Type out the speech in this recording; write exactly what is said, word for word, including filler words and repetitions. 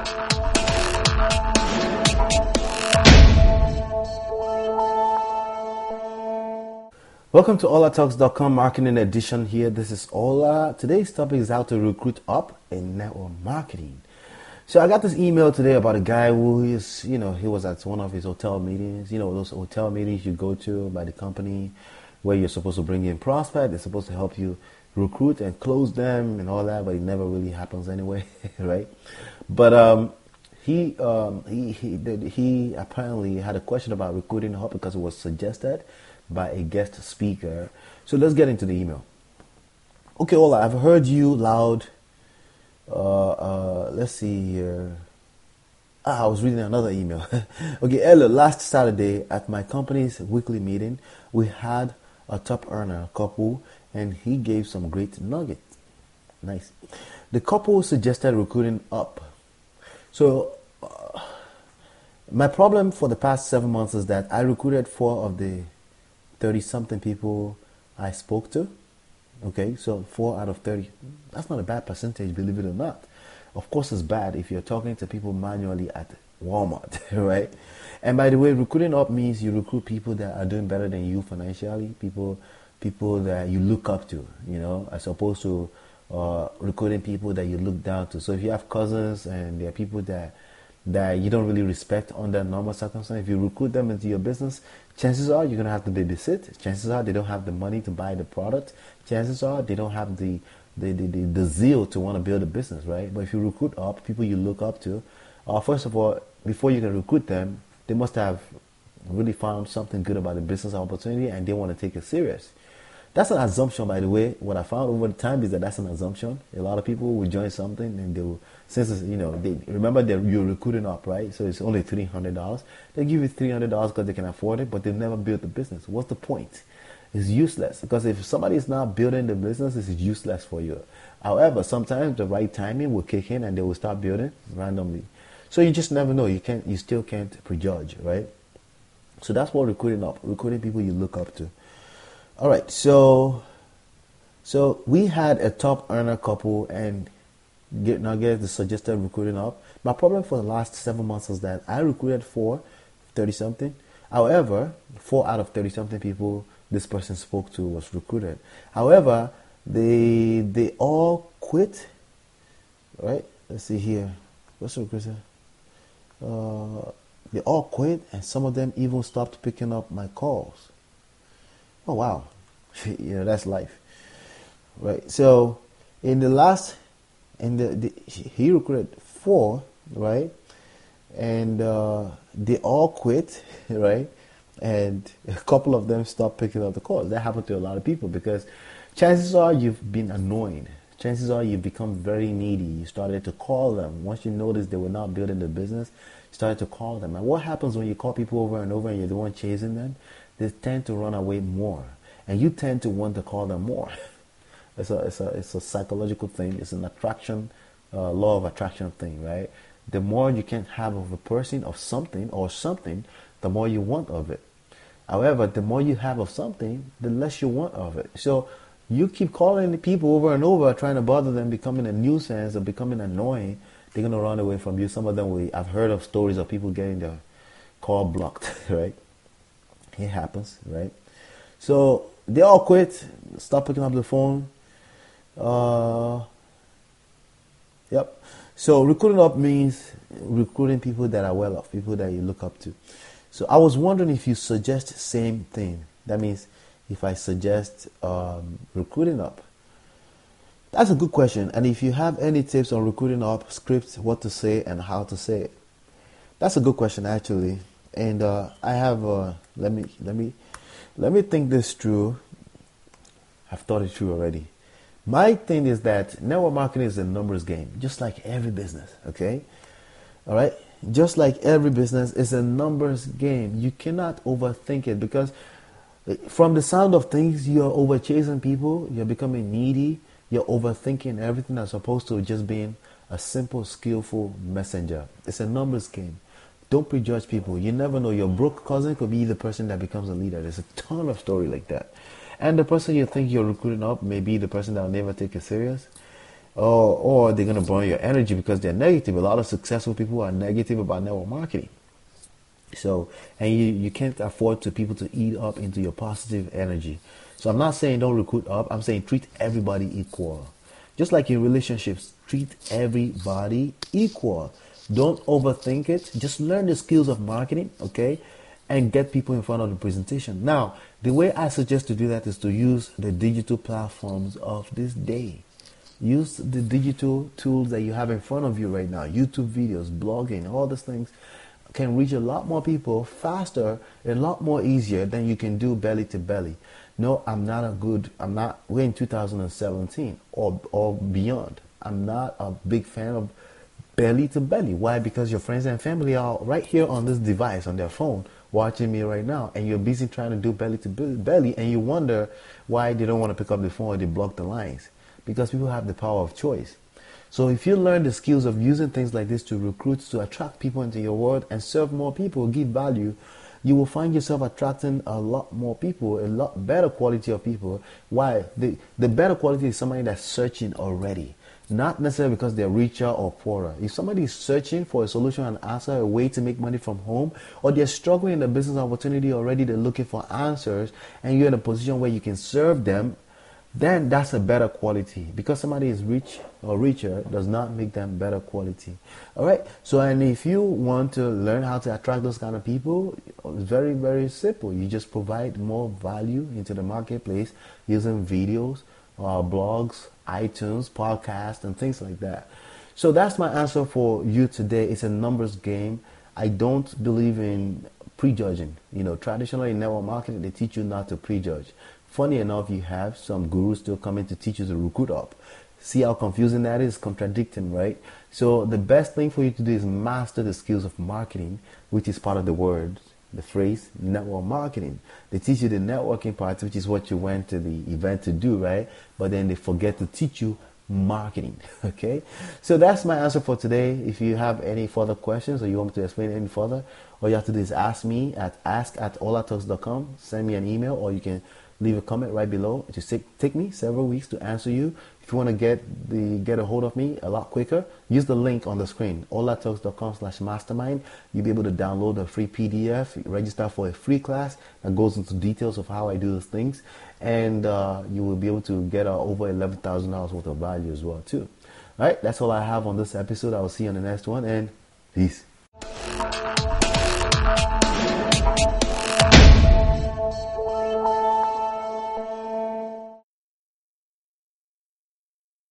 Welcome to Ola Talks dot com Marketing Edition here. This is Ola. Today's topic is how to recruit up in network marketing. So I got this email today about a guy who is, you know, he was at one of his hotel meetings. You know, those hotel meetings you go to by the company where you're supposed to bring in prospects. They're supposed to help you recruit and close them and all that, but it never really happens anyway, right? But um, he, um, he, he, did, he apparently had a question about recruiting up because it was suggested by a guest speaker. So let's get into the email. Okay, Ola, I've heard you loud. Uh, uh, let's see here. Ah, I was reading another email. Okay, hello. Last Saturday at my company's weekly meeting, we had a top earner couple, and he gave some great nuggets. Nice. The couple suggested recruiting up. So uh, my problem for the past seven months is that I recruited four of the thirty-something people I spoke to. Okay, so four out of thirty. That's not a bad percentage, believe it or not. Of course, it's bad if you're talking to people manually at Walmart, right? And by the way, recruiting up means you recruit people that are doing better than you financially, people people that you look up to, you know, as opposed to uh, recruiting people that you look down to. So if you have cousins and there are people that that you don't really respect under normal circumstances, if you recruit them into your business, chances are you're going to have to babysit. Chances are they don't have the money to buy the product. Chances are they don't have the the, the, the, the zeal to want to build a business, right? But if you recruit up people you look up to, uh, first of all, before you can recruit them, they must have really found something good about the business opportunity and they want to take it serious. That's an assumption, by the way. What I found over the time is that that's an assumption. A lot of people will join something and they will, since it's, you know, they remember that you're recruiting up, right? So it's only three hundred dollars. They give you three hundred dollars because they can afford it, but they've never built the business. What's the point? It's useless, because if somebody is not building the business, it's useless for you. However, sometimes the right timing will kick in and they will start building randomly. So you just never know. You can't, you still can't prejudge, right? So that's what recruiting up, recruiting people you look up to. All right, so so we had a top earner couple, and get, now get the suggested recruiting up. My problem for the last seven months is that I recruited four, thirty-something. However, four out of thirty-something people this person spoke to was recruited. However, they they all quit, right? Let's see here. What's the recruiter? Uh, they all quit, and some of them even stopped picking up my calls. Oh, wow. You know, that's life. Right. So in the last, in the, the he recruited four, right? And uh, they all quit, right? And a couple of them stopped picking up the calls. That happened to a lot of people because chances are you've been annoying. Chances are you've become very needy. You started to call them. Once you noticed they were not building the business, you started to call them. And what happens when you call people over and over and you're the one chasing them? They tend to run away more, and you tend to want to call them more. It's a it's a it's a psychological thing. It's an attraction, uh, law of attraction thing, right? The more you can have of a person, of something, or something, the more you want of it. However, the more you have of something, the less you want of it. So you keep calling the people over and over, trying to bother them, becoming a nuisance or becoming annoying. They're gonna run away from you. Some of them, will, I've heard of stories of people getting their call blocked, right? It happens, right? So they all quit, stop picking up the phone. Uh, yep. So recruiting up means recruiting people that are well off, people that you look up to. So I was wondering if you suggest the same thing. That means if I suggest um, recruiting up. That's a good question. And if you have any tips on recruiting up, scripts, what to say and how to say it. That's a good question, actually. And uh, I have uh, let me let me let me think this through. I've thought it through already. My thing is that network marketing is a numbers game, just like every business. Okay, all right. Just like every business, it's a numbers game. You cannot overthink it because from the sound of things, you're over chasing people. You're becoming needy. You're overthinking everything as opposed to just being a simple, skillful messenger. It's a numbers game. Don't prejudge people. You never know. Your broke cousin could be the person that becomes a leader. There's a ton of story like that. And the person you think you're recruiting up may be the person that will never take it serious. or or they're gonna burn your energy because they're negative. A lot of successful people are negative about network marketing. So, and you, you can't afford to people to eat up into your positive energy. So I'm not saying don't recruit up. I'm saying treat everybody equal. Just like in relationships, treat everybody equal. Don't overthink it. Just learn the skills of marketing, okay? And get people in front of the presentation. Now, the way I suggest to do that is to use the digital platforms of this day. Use the digital tools that you have in front of you right now. YouTube videos, blogging, all these things can reach a lot more people faster, a lot more easier than you can do belly to belly. No, I'm not a good, I'm not, we're in two thousand seventeen or, or beyond. I'm not a big fan of belly to belly. Why? Because your friends and family are right here on this device, on their phone, watching me right now, and you're busy trying to do belly to belly, and you wonder why they don't want to pick up the phone or they block the lines. Because people have the power of choice. So if you learn the skills of using things like this to recruit, to attract people into your world and serve more people, give value, you will find yourself attracting a lot more people, a lot better quality of people. Why? The, the better quality is somebody that's searching already. Not necessarily because they're richer or poorer. If somebody is searching for a solution and answer, a way to make money from home, or they're struggling in the business opportunity already, they're looking for answers, and you're in a position where you can serve them, then that's a better quality. Because somebody is rich or richer does not make them better quality. All right. So, and if you want to learn how to attract those kind of people, it's very, very simple. You just provide more value into the marketplace using videos, uh, blogs, iTunes, podcasts, and things like that. So that's my answer for you today. It's a numbers game. I don't believe in prejudging. You know, traditionally in network marketing, they teach you not to prejudge. Funny enough, you have some gurus still coming to teach you to recruit up. See how confusing that is? Contradicting, right? So the best thing for you to do is master the skills of marketing, which is part of the word, the phrase, network marketing. They teach you the networking part, which is what you went to the event to do, right? But then they forget to teach you marketing, okay? So that's my answer for today. If you have any further questions or you want me to explain any further, all you have to do is ask me at ask at olatalks dot com. Send me an email, or you can leave a comment right below. It just take, take me several weeks to answer you. If you want to get the get a hold of me a lot quicker, use the link on the screen, olatalks dot com slash mastermind. You'll be able to download a free P D F, register for a free class that goes into details of how I do those things, and uh, you will be able to get uh, over eleven thousand dollars worth of value as well too. All right, that's all I have on this episode. I will see you on the next one, and peace.